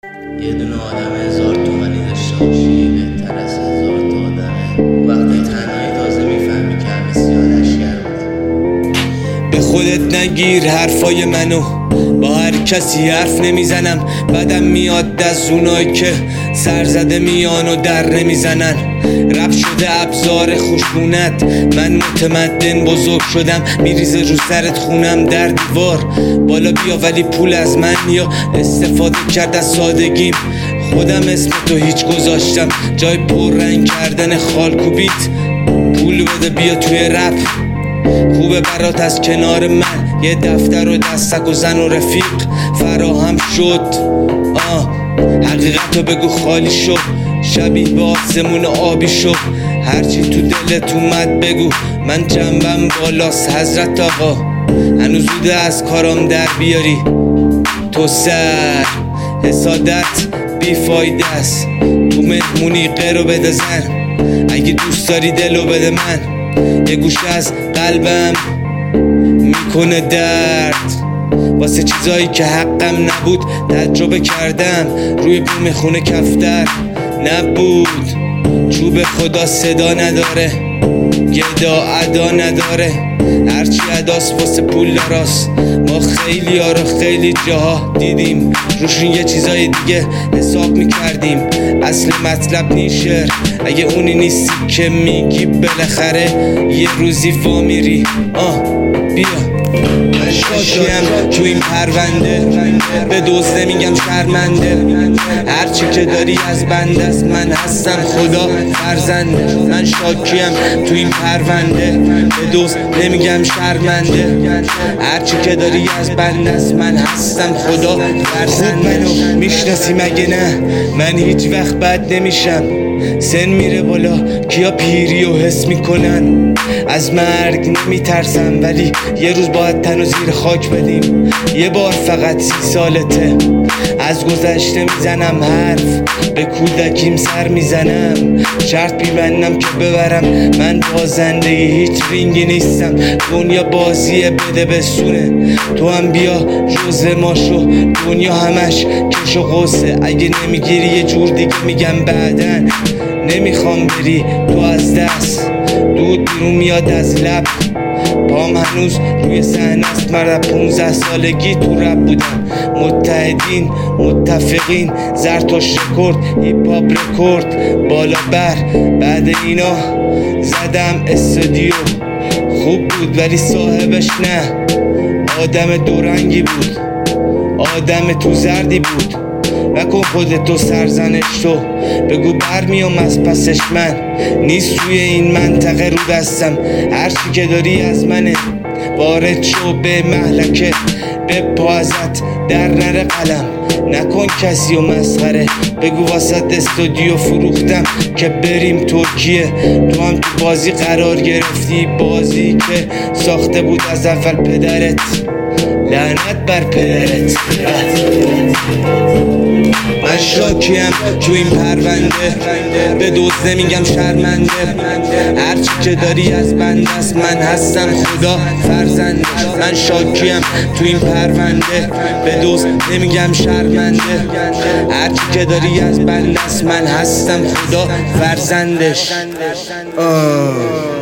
یه دونه آدم 1000 تومانی داشته باشی بهتر از 1000 تا آدمه. وقتی تنهایی تازه میفهمی که همه سیاه‌لشگر بودن. به خودت نگیر حرفای منو، با هر کسی حرف نمیزنم. بدم میاد از اونایی که سرزده میان و در نمیزنن. رب شده ابزار خوشبونت، من متمدن بزرگ شدم. میریزه رو سرت خونم در دیوار. بالا بیا ولی پول از من یا استفاده کرد از سادگیم. خودم اسم تو هیچ گذاشتم، جای پر رنگ کردن خالکوبیت. پول بده بیا توی رپ، خوبه برات از کنار من یه دفتر و دستک و زن و رفیق فراهم شد. حقیقتو بگو خالی شو، شبیه به آسمون آبی شو. هرچی تو دلت اومد بگو، من جنبم بالاست حضرت آقا. هنوز زوده از کارام در بیاری تو سر. حسادت بیفایده است، تو مهمونی قرو بده زن. اگه دوست داری دلو بده من، یه گوشه از قلبم میکنه درد. واسه چیزایی که حقم نبود تجربه کردم. روی بوم خونه کفتر نبود. چوب خدا صدا نداره، گدا ادا نداره. هرچی اداست واسه پول داراست. ما خیلی ها رو خیلی جاها دیدیم، روشون یه چیزای دیگه حساب میکردیم. اصل مطلب نیشه اگه اونی نیستی که میگی بالاخره یه روزی وا میری. بیا شاکیم تو این پرونده، به دوست نمیگم شرمنده. هرچی که داری از بنده است، من هستم خدا فرزنده. من شاکیم تو این پرونده، به دوست نمیگم شرمنده. هرچی که داری از بنده است، من هستم خدا فرزنده. منو میشناسی مگه نه؟ من هیچ وقت بد نمیشم. سن میره بالا کیا پیری و حس میکنن. از مرگ نمیترسم ولی یه روز باید تنو زیر خاک بدیم. یه بار فقط 30 سالته، از گذشته میزنم حرف، به کودکیم سر میزنم. شرط میبندم که ببرم، من بازنده هیچ رینگی نیستم. دنیا بازیه بده بسونه، تو هم بیا جزء ما شو. دنیا همش کش و قوسه، اگه نمیگیری یه جور دیگه میگم بعدن. نمیخوام بری تو از دست، دود بیرون میاد از لب. پام هنوز روی صحنه است، من 15 سالگی تو رپ بودم. متحدین متفقین، زرتشت رکورد، هیپ هاپ رکورد، بالا بر. بعد اینا زدم استودیو، خوب بود ولی صاحبش نه. آدم دورنگی بود، آدم تو زردی بود. نکن خودتو سرزنش تو، بگو برمیام از پسش. من نیست توی این منطقه رو دستم. هرچی که داری از منه، وارد شو به محلکه. به پا ازت در نره قلم، نکن کسی و مسخره. بگو واسه استودیو فروختم که بریم ترکیه. تو هم تو بازی قرار گرفتی، بازی که ساخته بود از اول پدرت. لعنت بر پدرت. من شاکیم تو این پرونده، به دوست نمیگم شرمنده. هرچی که داری از بنده است، من هستم خدا فرزنده. من شاکیم تو این پرونده، به دوست نمیگم شرمنده. هرچی که داری از بنده است، من هستم خدا فرزندش.